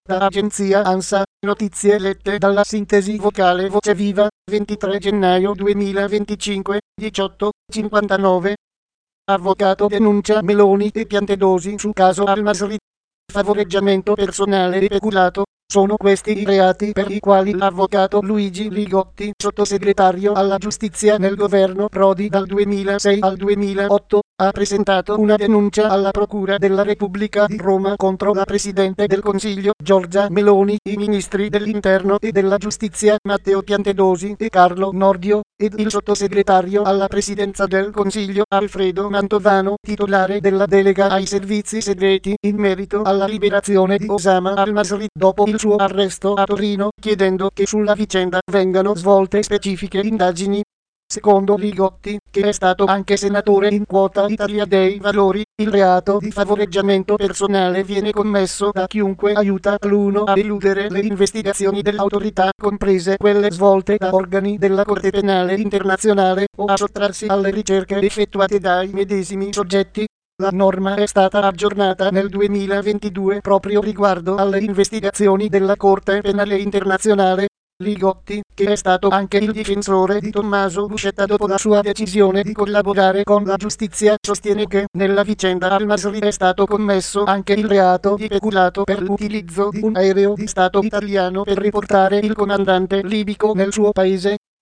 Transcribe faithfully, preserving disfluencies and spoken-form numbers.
Da agenzia ANSA, notizie lette dalla sintesi vocale Voce Viva, ventitré gennaio duemilaventicinque, diciotto e cinquantanove. Avvocato denuncia Meloni e Piantedosi su caso Al-Masri. Favoreggiamento personale e peculato. Sono questi i reati per i quali l'avvocato Luigi Li Gotti, sottosegretario alla giustizia nel governo Prodi dal duemilasei al duemilaotto, ha presentato una denuncia alla Procura della Repubblica di Roma contro la Presidente del Consiglio Giorgia Meloni, i ministri dell'Interno e della Giustizia Matteo Piantedosi e Carlo Nordio, ed il sottosegretario alla Presidenza del Consiglio Alfredo Mantovano, titolare della delega ai servizi segreti, in merito alla liberazione di Osama Al-Masri dopo il suo arresto a Torino, chiedendo che sulla vicenda vengano svolte specifiche indagini. Secondo Li Gotti, che è stato anche senatore in quota Italia dei Valori, il reato di favoreggiamento personale viene commesso da chiunque aiuta l'uno a eludere le investigazioni dell'autorità, comprese quelle svolte da organi della Corte Penale Internazionale, o a sottrarsi alle ricerche effettuate dai medesimi soggetti. La norma è stata aggiornata nel duemilaventidue proprio riguardo alle investigazioni della Corte Penale Internazionale. Li Gotti, che è stato anche il difensore di Tommaso Buscetta dopo la sua decisione di collaborare con la giustizia, sostiene che nella vicenda Al-Masri è stato commesso anche il reato di peculato per l'utilizzo di un aereo di Stato italiano per riportare il comandante libico nel suo paese.